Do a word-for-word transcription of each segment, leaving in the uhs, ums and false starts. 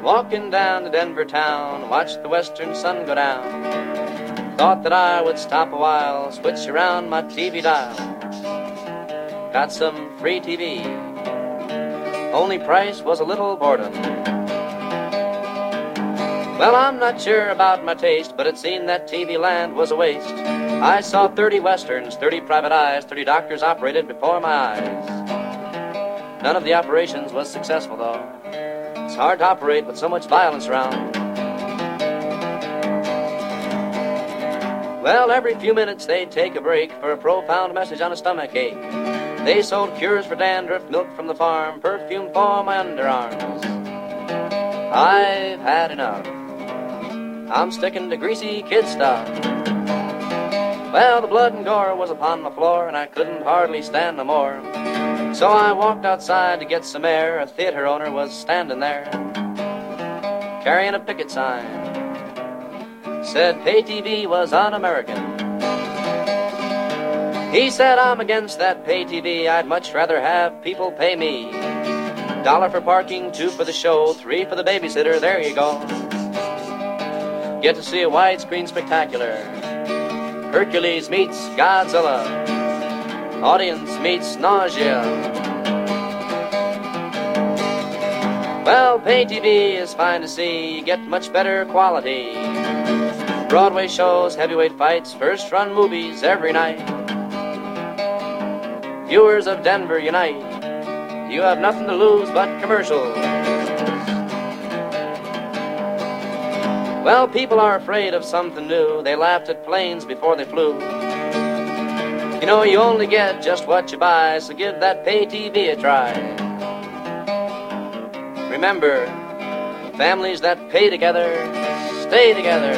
walking down to Denver town, watched the western sun go down. Thought that I would stop a while, switch around my T V dial. Got some free T V. Only price was a little boredom. Well, I'm not sure about my taste, but it seemed that T V land was a waste. I saw thirty westerns, thirty private eyes, thirty doctors operated before my eyes. None of the operations was successful, though. It's hard to operate with so much violence around. Well, every few minutes they'd take a break for a profound message on a stomach ache. They sold cures for dandruff, milk from the farm, perfume for my underarms. I've had enough. I'm sticking to greasy kid stuff. Well, the blood and gore was upon the floor, and I couldn't hardly stand no more. So I walked outside to get some air. A theater owner was standing there, carrying a picket sign. Said pay T V was un-American. He said, I'm against that pay T V. I'd much rather have people pay me. Dollar for parking, two for the show, three for the babysitter, there you go. Get to see a widescreen spectacular. Hercules meets Godzilla. Audience meets nausea. Well, pay T V is fine to see. You get much better quality. Broadway shows, heavyweight fights, first-run movies every night. Viewers of Denver unite. You have nothing to lose but commercials. Well, people are afraid of something new. They laughed at planes before they flew. You know, you only get just what you buy, so give that pay T V a try. Remember, families that pay together, stay together.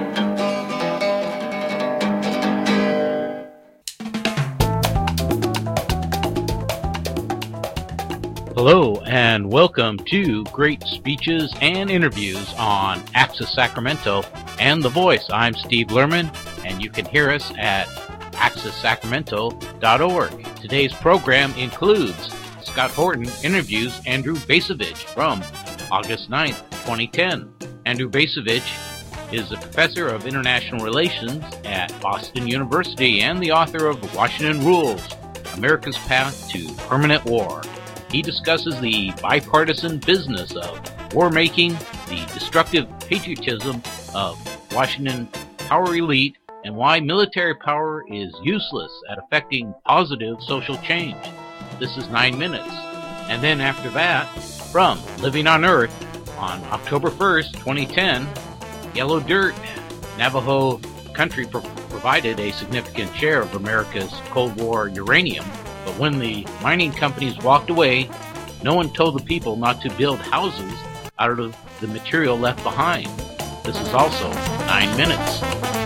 Hello and welcome to Great Speeches and Interviews on Access Sacramento and The Voice. I'm Steve Lerman, and you can hear us at access sacramento dot org. Today's program includes Scott Horton interviews Andrew Bacevich from August ninth, twenty ten. Andrew Bacevich is a professor of international relations at Boston University and the author of Washington Rules, America's Path to Permanent War. He discusses the bipartisan business of war-making, the destructive patriotism of Washington power elite, and why military power is useless at affecting positive social change. This is nine minutes. And then after that, from Living on Earth on October first, twenty ten, Yellow Dirt, Navajo country pro- provided a significant share of America's Cold War uranium. But when the mining companies walked away, no one told the people not to build houses out of the material left behind. This is also nine minutes.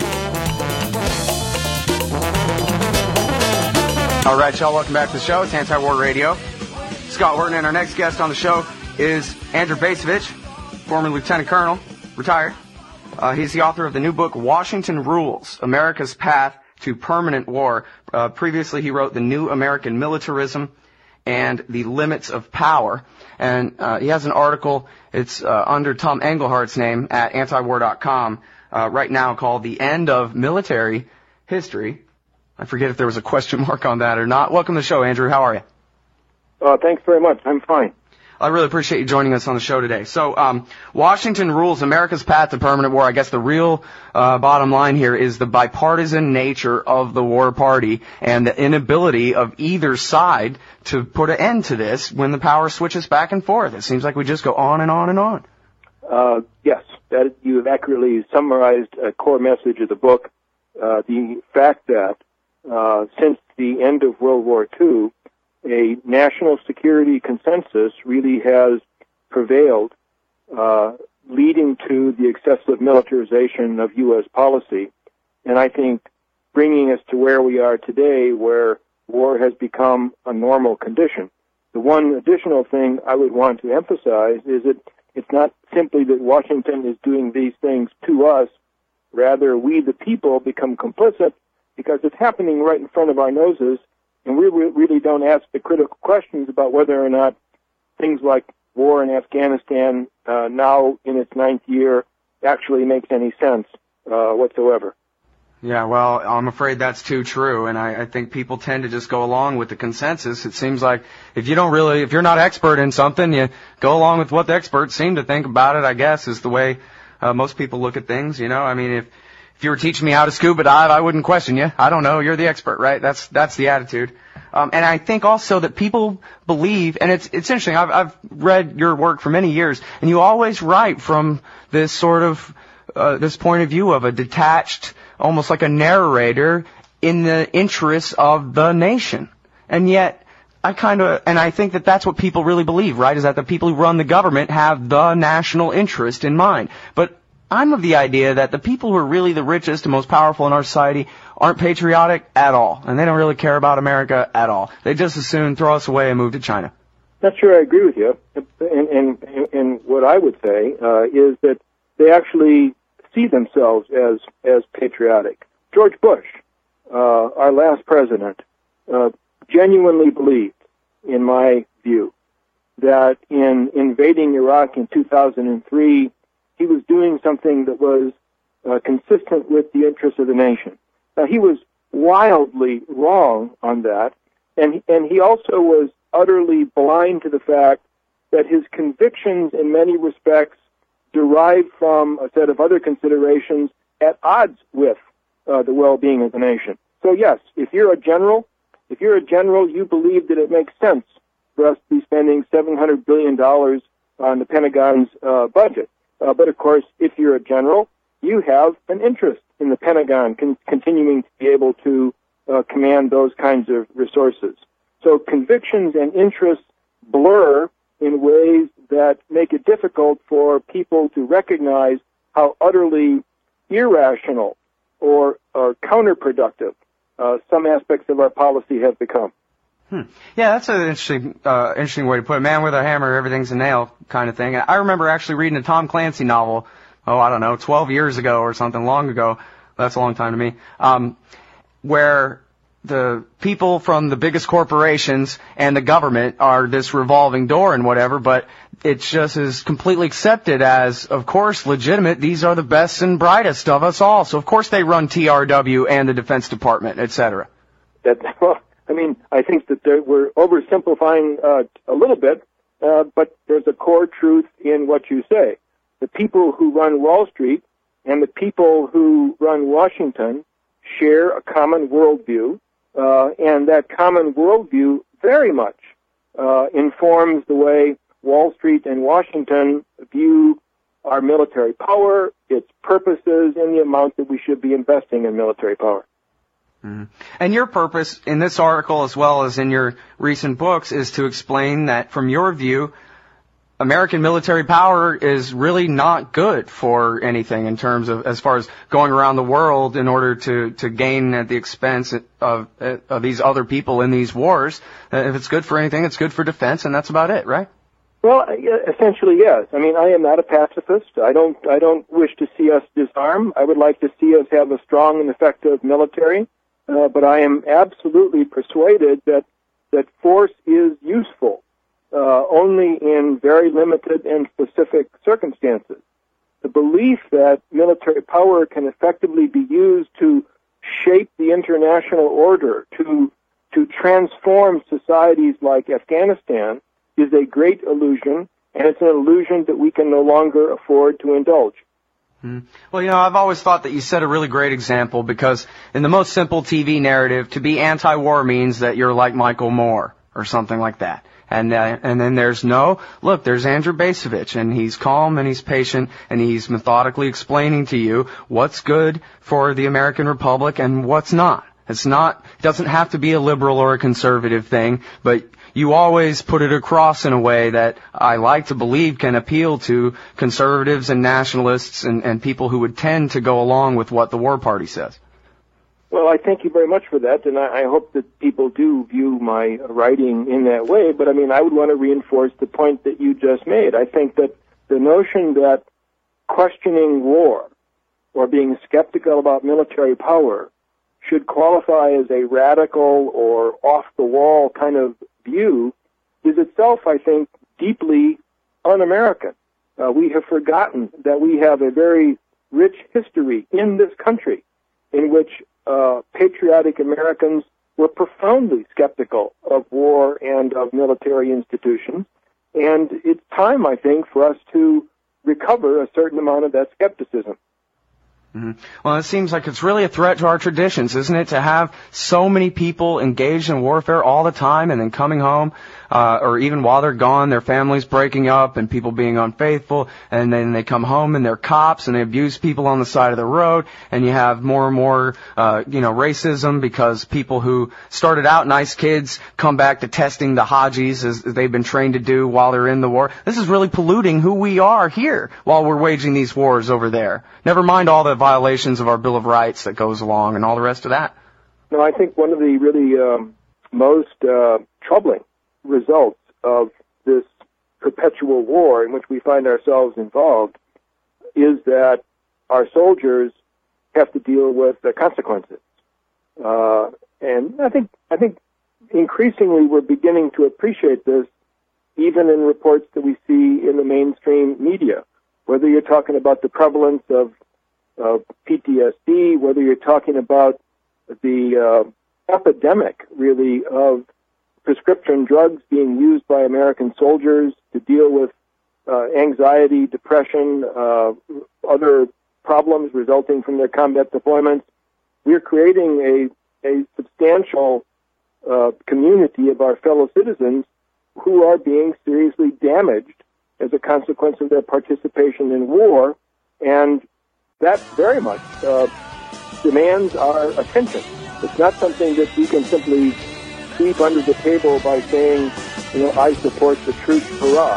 All right, y'all, welcome back to the show. It's Anti-War Radio. Scott Horton, and our next guest on the show is Andrew Bacevich, former lieutenant colonel, retired. Uh, he's the author of the new book, Washington Rules, America's Path to Permanent War. Uh, previously, he wrote The New American Militarism and The Limits of Power. And uh, he has an article, it's uh, under Tom Englehart's name at antiwar dot com uh, right now called The End of Military History. I forget if there was a question mark on that or not. Welcome to the show, Andrew. How are you? Uh, thanks very much. I'm fine. I really appreciate you joining us on the show today. So, um, Washington Rules, America's Path to Permanent War. I guess the real uh, bottom line here is the bipartisan nature of the war party and the inability of either side to put an end to this when the power switches back and forth. It seems like we just go on and on and on. Uh, yes, that you have accurately summarized a core message of the book. Uh, the fact that uh, since the end of World War Two, a national security consensus really has prevailed, uh, leading to the excessive militarization of U S policy. And I think bringing us to where we are today, where war has become a normal condition. The one additional thing I would want to emphasize is that it's not simply that Washington is doing these things to us, rather we the people become complicit because it's happening right in front of our noses. And we really don't ask the critical questions about whether or not things like war in Afghanistan, uh, now in its ninth year, actually makes any sense uh, whatsoever. Yeah, well, I'm afraid that's too true, and I, I think people tend to just go along with the consensus. It seems like if you don't really, if you're not expert in something, you go along with what the experts seem to think about it, I guess, is the way uh, most people look at things, you know? I mean, if if you were teaching me how to scuba dive, I wouldn't question you. I don't know, you're the expert, right? That's that's the attitude. Um, and I think also that people believe, and it's it's interesting, I've, I've read your work for many years, and you always write from this sort of, uh, this point of view of a detached, almost like a narrator in the interests of the nation. And yet, I kind of, and I think that that's what people really believe, right, is that the people who run the government have the national interest in mind. But I'm of the idea that the people who are really the richest and most powerful in our society aren't patriotic at all, and they don't really care about America at all. They just as soon throw us away and move to China. Not sure I agree with you. And, and, and what I would say uh, is that they actually see themselves as as patriotic. George Bush, uh, our last president, uh, genuinely believed, in my view, that in invading Iraq in two thousand three, he was doing something that was uh, consistent with the interests of the nation. Now, he was wildly wrong on that, and and he also was utterly blind to the fact that his convictions in many respects derived from a set of other considerations at odds with uh, the well-being of the nation. So yes, if you're a general, if you're a general, you believe that it makes sense for us to be spending seven hundred billion dollars on the Pentagon's uh, budget. Uh, but of course, if you're a general, you have an interest in the Pentagon con- continuing to be able to uh, command those kinds of resources. So convictions and interests blur in ways that make it difficult for people to recognize how utterly irrational or, or counterproductive uh, some aspects of our policy have become. Hmm. Yeah, that's an interesting, uh, interesting way to put it. Man with a hammer, everything's a nail kind of thing. I remember actually reading a Tom Clancy novel, oh, I don't know, twelve years ago or something, long ago. That's a long time to me. Um, where the people from the biggest corporations and the government are this revolving door and whatever, but it's just as completely accepted as, of course, legitimate. These are the best and brightest of us all. So, of course, they run T R W and the Defense Department, et cetera. That, well, I mean, I think that there, we're oversimplifying uh, a little bit, uh, but there's a core truth in what you say. The people who run Wall Street and the people who run Washington share a common worldview, uh, and that common worldview very much uh, informs the way Wall Street and Washington view our military power, its purposes, and the amount that we should be investing in military power. Mm-hmm. And your purpose in this article, as well as in your recent books, is to explain that, from your view, American military power is really not good for anything in terms of, as far as going around the world in order to, to gain at the expense of, of these other people in these wars. If it's good for anything, it's good for defense, and that's about it, right? Well, essentially, yes. I mean, I am not a pacifist. I don't, I don't wish to see us disarm. I would like to see us have a strong and effective military, uh, but I am absolutely persuaded that, that force is useful. Uh, only in very limited and specific circumstances. The belief that military power can effectively be used to shape the international order, to to transform societies like Afghanistan, is a great illusion, and it's an illusion that we can no longer afford to indulge. Hmm. Well, you know, I've always thought that you set a really great example, because in the most simple T V narrative, to be anti-war means that you're like Michael Moore or something like that. And uh, and then there's no, look, there's Andrew Bacevich, and he's calm and he's patient, and he's methodically explaining to you what's good for the American Republic and what's not. It's not, it doesn't have to be a liberal or a conservative thing, but you always put it across in a way that I like to believe can appeal to conservatives and nationalists and, and people who would tend to go along with what the War Party says. Well, I thank you very much for that, and I, I hope that people do view my writing in that way. But, I mean, I would want to reinforce the point that you just made. I think that the notion that questioning war or being skeptical about military power should qualify as a radical or off-the-wall kind of view is itself, I think, deeply un-American. Uh, we have forgotten that we have a very rich history in this country in which uh, patriotic Americans were profoundly skeptical of war and of military institutions. And it's time, I think, for us to recover a certain amount of that skepticism. Mm-hmm. Well, it seems like it's really a threat to our traditions, isn't it, to have so many people engaged in warfare all the time and then coming home, uh, or even while they're gone, their families breaking up and people being unfaithful, and then they come home and they're cops and they abuse people on the side of the road, and you have more and more, uh, you know, racism because people who started out nice kids come back to testing the Hajis as they've been trained to do while they're in the war. This is really polluting who we are here while we're waging these wars over there. Never mind all the violations of our Bill of Rights that goes along and all the rest of that. No, I think one of the really um, most uh, troubling results of this perpetual war in which we find ourselves involved is that our soldiers have to deal with the consequences. Uh, and I think I think increasingly we're beginning to appreciate this even in reports that we see in the mainstream media, whether you're talking about the prevalence of Uh, P T S D, whether you're talking about the uh, epidemic, really, of prescription drugs being used by American soldiers to deal with uh, anxiety, depression, uh, other problems resulting from their combat deployments. We're creating a, a substantial uh, community of our fellow citizens who are being seriously damaged as a consequence of their participation in war, and that very much uh, demands our attention. It's not something that we can simply sweep under the table by saying, you know, I support the troops, hurrah.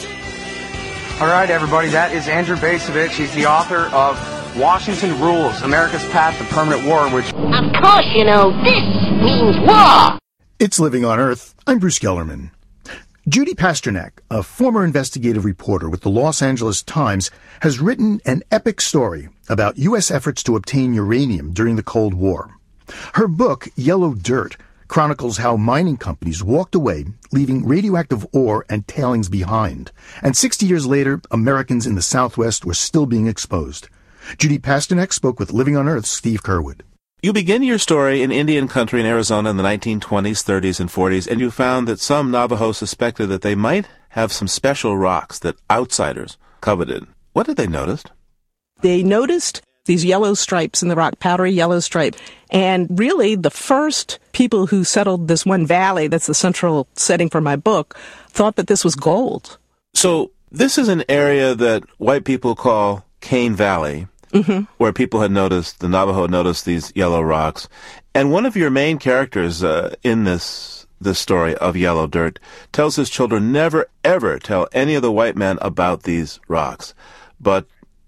All right, everybody, that is Andrew Bacevich. He's the author of Washington Rules, America's Path to Permanent War, which... Of course, you know, this means war! It's Living on Earth. I'm Bruce Gellerman. Judy Pasternak, a former investigative reporter with the Los Angeles Times, has written an epic story about U S efforts to obtain uranium during the Cold War. Her book, Yellow Dirt, chronicles how mining companies walked away, leaving radioactive ore and tailings behind. And sixty years later, Americans in the Southwest were still being exposed. Judy Pasternak spoke with Living on Earth's Steve Curwood. You begin your story in Indian country in Arizona in the nineteen twenties, thirties, and forties, and you found that some Navajo suspected that they might have some special rocks that outsiders coveted. What did they notice? They noticed these yellow stripes in the rock, powdery yellow stripe. And really, the first people who settled this one valley, that's the central setting for my book, thought that this was gold. So this is an area that white people call Cane Valley. Mm-hmm. Where people had noticed, the Navajo had noticed these yellow rocks. And one of your main characters uh, in this this story of Yellow Dirt tells his children never, ever tell any of the white men about these rocks. But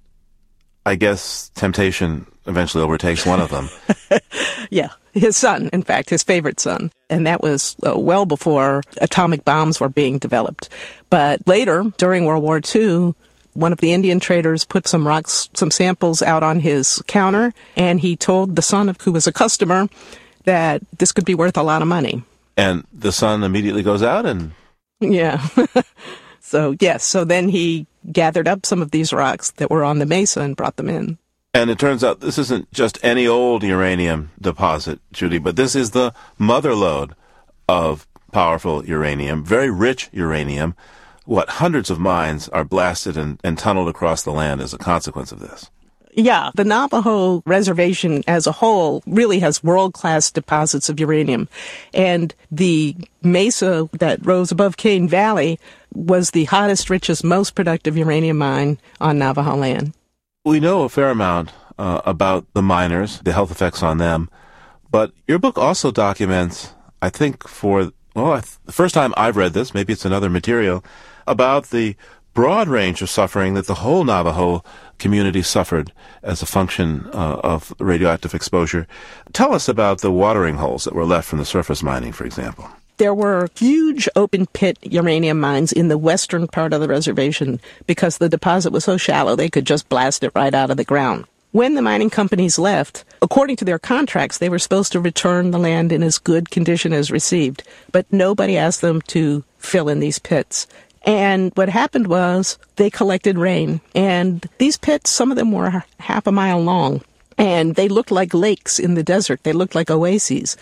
I guess temptation eventually overtakes one of them. Yeah, his son, in fact, his favorite son. And that was uh, well before atomic bombs were being developed. But later, during World War Two, one of the Indian traders put some rocks, some samples out on his counter, and he told the son, of who was a customer, that this could be worth a lot of money. And the son immediately goes out and... Yeah. So, yes, so then he gathered up some of these rocks that were on the mesa and brought them in. And it turns out this isn't just any old uranium deposit, Judy, but this is the mother lode of powerful uranium, very rich uranium. What, hundreds of mines are blasted and, and tunneled across the land as a consequence of this. Yeah, the Navajo reservation as a whole really has world-class deposits of uranium. And the mesa that rose above Cane Valley was the hottest, richest, most productive uranium mine on Navajo land. We know a fair amount uh, about the miners, the health effects on them. But your book also documents, I think for, well, I th- the first time I've read this, maybe it's another material, about the broad range of suffering that the whole Navajo community suffered as a function uh, of radioactive exposure. Tell us about the watering holes that were left from the surface mining, for example. There were huge open-pit uranium mines in the western part of the reservation because the deposit was so shallow they could just blast it right out of the ground. When the mining companies left, according to their contracts, they were supposed to return the land in as good condition as received, but nobody asked them to fill in these pits. And what happened was they collected rain. And these pits, some of them were half a mile long. And they looked like lakes in the desert. They looked like oases.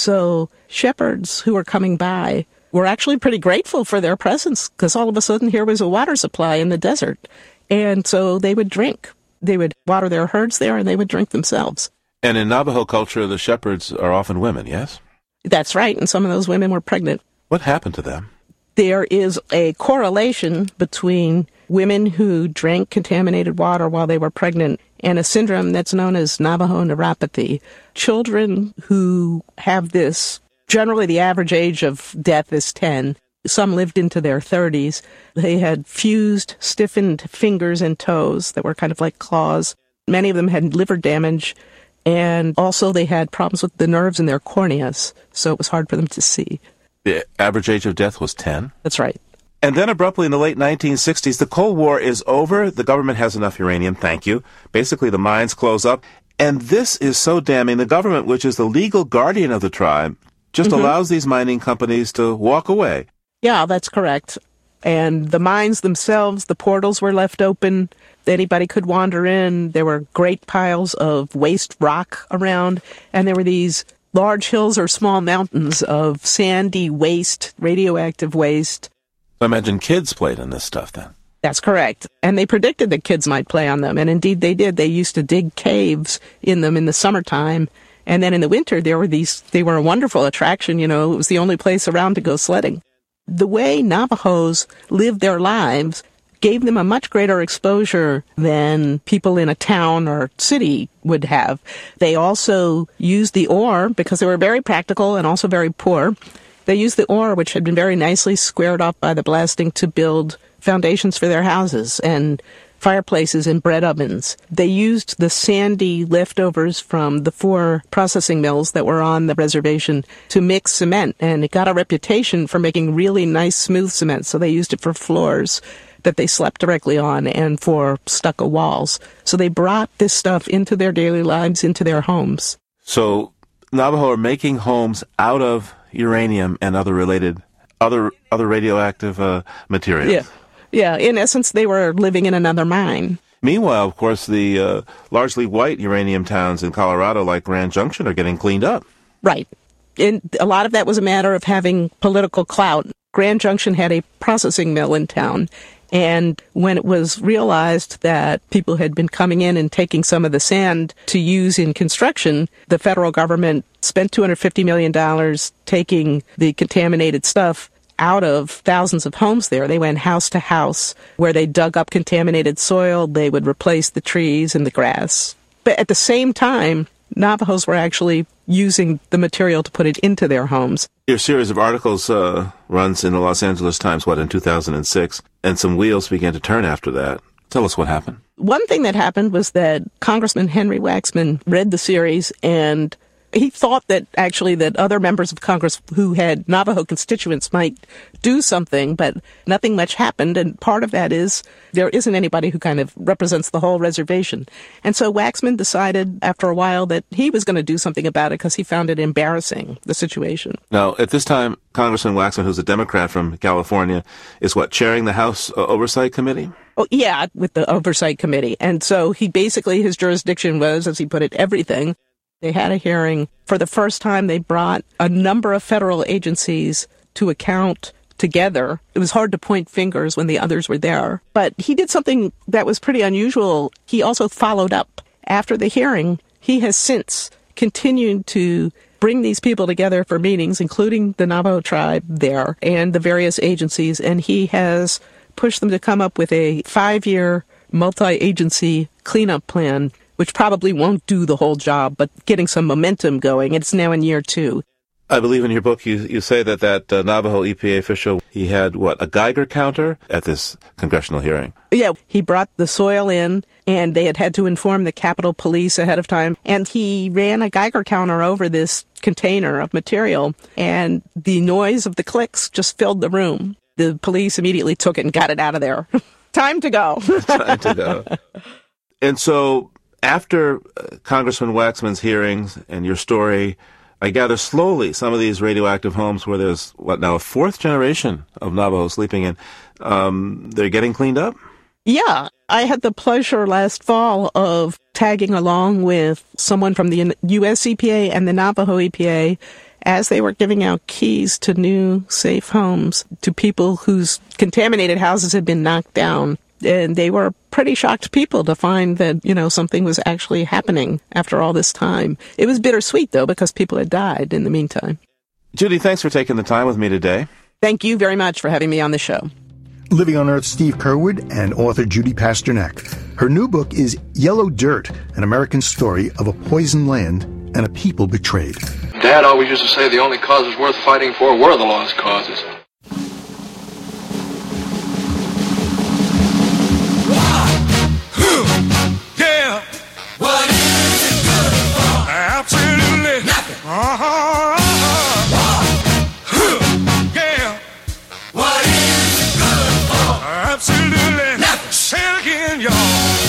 So shepherds who were coming by were actually pretty grateful for their presence, because all of a sudden here was a water supply in the desert. And so they would drink. They would water their herds there, and they would drink themselves. And in Navajo culture, the shepherds are often women, yes? That's right, and some of those women were pregnant. What happened to them? There is a correlation between women who drank contaminated water while they were pregnant and a syndrome that's known as Navajo neuropathy. Children who have this, generally the average age of death is ten. Some lived into their thirties. They had fused, stiffened fingers and toes that were kind of like claws. Many of them had liver damage, and also they had problems with the nerves in their corneas, so it was hard for them to see. The average age of death was ten? That's right. And then abruptly in the late nineteen sixties, the Cold War is over. The government has enough uranium, thank you. Basically, the mines close up. And this is so damning. The government, which is the legal guardian of the tribe, just mm-hmm. allows these mining companies to walk away. Yeah, that's correct. And the mines themselves, the portals were left open. Anybody could wander in. There were great piles of waste rock around. And there were these large hills or small mountains of sandy waste, radioactive waste. I imagine kids played in this stuff then. That's correct. And they predicted that kids might play on them. And indeed they did. They used to dig caves in them in the summertime. And then in the winter, there were these, they were a wonderful attraction. You know, it was the only place around to go sledding. The way Navajos lived their lives gave them a much greater exposure than people in a town or city would have. They also used the ore, because they were very practical and also very poor. They used the ore, which had been very nicely squared off by the blasting, to build foundations for their houses and fireplaces and bread ovens. They used the sandy leftovers from the four processing mills that were on the reservation to mix cement, and it got a reputation for making really nice, smooth cement, so they used it for floors that they slept directly on and for stucco walls. So they brought this stuff into their daily lives, into their homes. So Navajo are making homes out of uranium and other related, other other radioactive uh, materials. Yeah. Yeah, in essence, they were living in another mine. Meanwhile, of course, the uh, largely white uranium towns in Colorado, like Grand Junction, are getting cleaned up. Right. And a lot of that was a matter of having political clout. Grand Junction had a processing mill in town, and when it was realized that people had been coming in and taking some of the sand to use in construction, the federal government spent two hundred fifty million dollars taking the contaminated stuff out of thousands of homes there. They went house to house where they dug up contaminated soil. They would replace the trees and the grass. But at the same time, Navajos were actually using the material to put it into their homes. Your series of articles uh, runs in the Los Angeles Times, what, in two thousand six, and some wheels began to turn after that. Tell us what happened. One thing that happened was that Congressman Henry Waxman read the series, and he thought that actually that other members of Congress who had Navajo constituents might do something, but nothing much happened. And part of that is there isn't anybody who kind of represents the whole reservation. And so Waxman decided after a while that he was going to do something about it because he found it embarrassing, the situation. Now, at this time, Congressman Waxman, who's a Democrat from California, is what, chairing the House uh, Oversight Committee? Oh, yeah, with the Oversight Committee. And so he basically, his jurisdiction was, as he put it, everything. They had a hearing. For the first time, they brought a number of federal agencies to account together. It was hard to point fingers when the others were there. But he did something that was pretty unusual. He also followed up. After the hearing, he has since continued to bring these people together for meetings, including the Navajo tribe there and the various agencies, and he has pushed them to come up with a five-year multi-agency cleanup plan, which probably won't do the whole job, but getting some momentum going. It's now in year two. I believe in your book you you say that that uh, Navajo E P A official, he had, what, a Geiger counter at this congressional hearing? Yeah, he brought the soil in, and they had had to inform the Capitol Police ahead of time, and he ran a Geiger counter over this container of material, and the noise of the clicks just filled the room. The police immediately took it and got it out of there. Time to go. Time to go. And so after uh, Congressman Waxman's hearings and your story, I gather slowly some of these radioactive homes where there's, what now, a fourth generation of Navajo sleeping in, um, they're getting cleaned up? Yeah, I had the pleasure last fall of tagging along with someone from the U S E P A and the Navajo E P A as they were giving out keys to new safe homes to people whose contaminated houses had been knocked down. And they were pretty shocked people to find that, you know, something was actually happening after all this time. It was bittersweet, though, because people had died in the meantime. Judy, thanks for taking the time with me today. Thank you very much for having me on the show. Living on Earth, Steve Curwood and author Judy Pasternak. Her new book is Yellow Dirt, an American story of a poisoned land and a people betrayed. Dad always used to say the only causes worth fighting for were the lost causes. Yeah. What is it good for? Absolutely nothing. Uh-huh. Uh-huh. Yeah. What is it good for? Absolutely nothing. Say it again, y'all.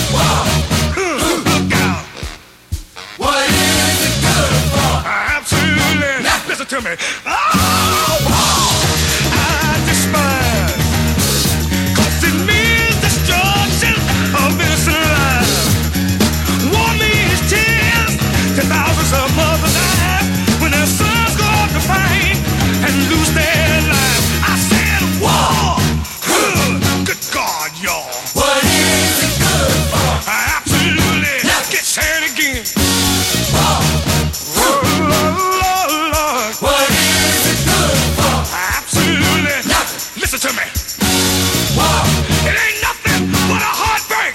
Look out. What is it good for? Absolutely nothing. Listen to me. Oh, oh. I despise. Cause it means destruction of innocent life. War means tears to thousands of mothers die when their sons go off to fight and lose their lives. I said war. Good God, y'all. What is it good for? Absolutely. Get said again. War. Oh, Lord, Lord. What is it good for? Absolutely. Nothing. Listen to me. War. It ain't nothing but a heartbreak.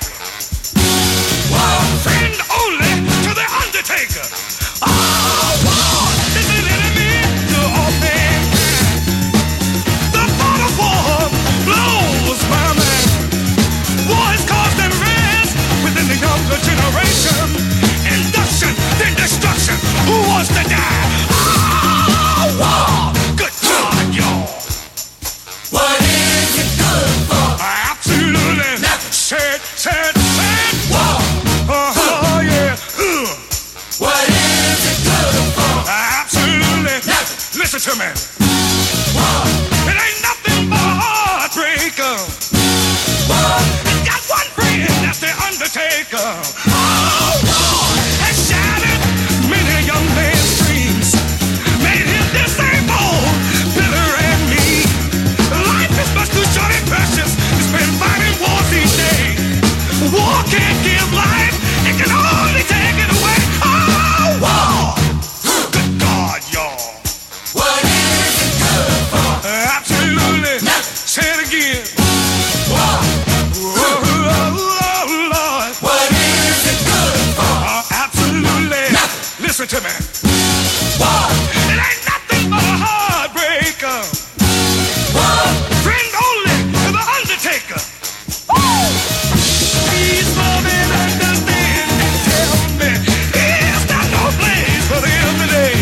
War. Friend only to the undertaker. Oh, war. This is enemy to all mankind. The thought of war blows my mind. War has caused unrest within the younger generation. Induction, then destruction. Who wants to die? Oh, war. Good God, y'all. What is it good for? Absolutely nothing. Said, said, said. War. Oh, yeah. Uh. What is it good for? Absolutely nothing. Listen to me. War. It ain't nothing but a heartbreaker. War. It's got one friend, that's the undertaker. Oh, war has shattered many young men's dreams. Made him disabled, bitter and mean. Life is much too short and precious to spend fighting wars each day. War can't give life, it can only take it away. Oh, war! Good God, y'all. What is it good for? Absolutely nothing. Say it again. War. Oh, oh, oh, Lord. What is it good for? Uh, absolutely nothing. Listen to me. War. It ain't nothing but a heartbreaker. War. Friend only to the undertaker. Woo! Please love and understand and tell me is there no place for them today?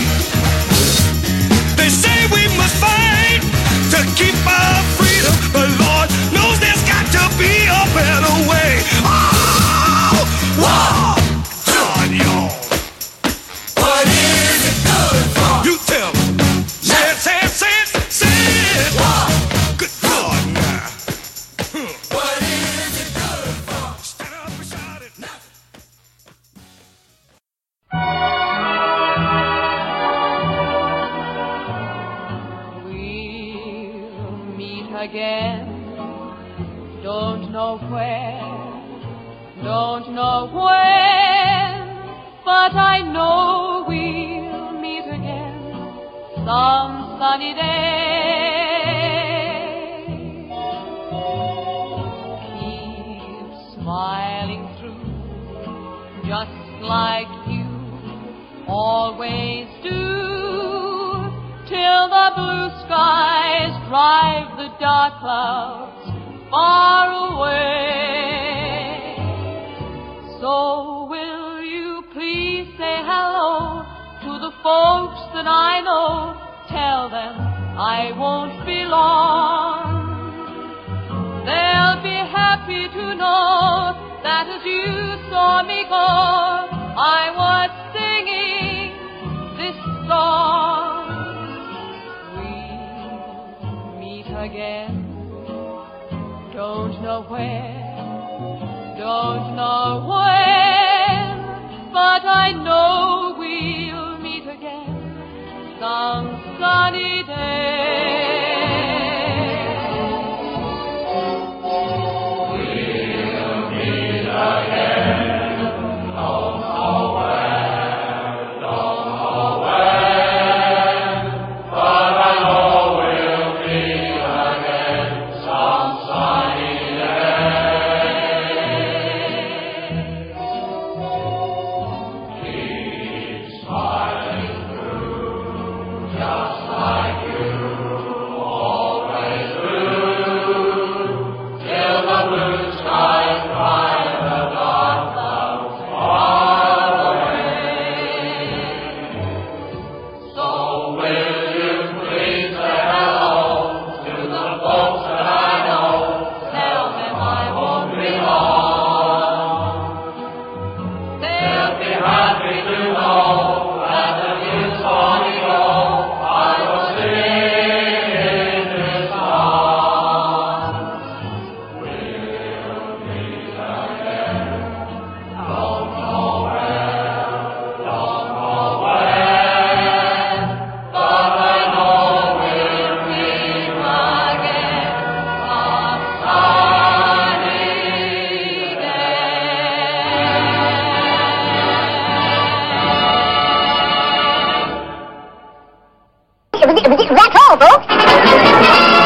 They say we must fight to keep our freedom, but Lord knows there's got to be a better way. Oh, war! God, y'all. What is it good for? You tell me. Say it, say it, say it, say it. War! Good God, now. What is it good for? Stand up and shout it. We'll meet again. Don't know where, don't know when, but I know we'll meet again some sunny day. Keep smiling through, just like you always do, till the blue skies drive the dark clouds far away. So will you please say hello to the folks that I know? Tell them I won't be long. They'll be happy to know that as you saw me go, I was singing this song. We'll meet again know where, don't know when, but I know we'll meet again some sunny day. We'll meet again. That's all, folks.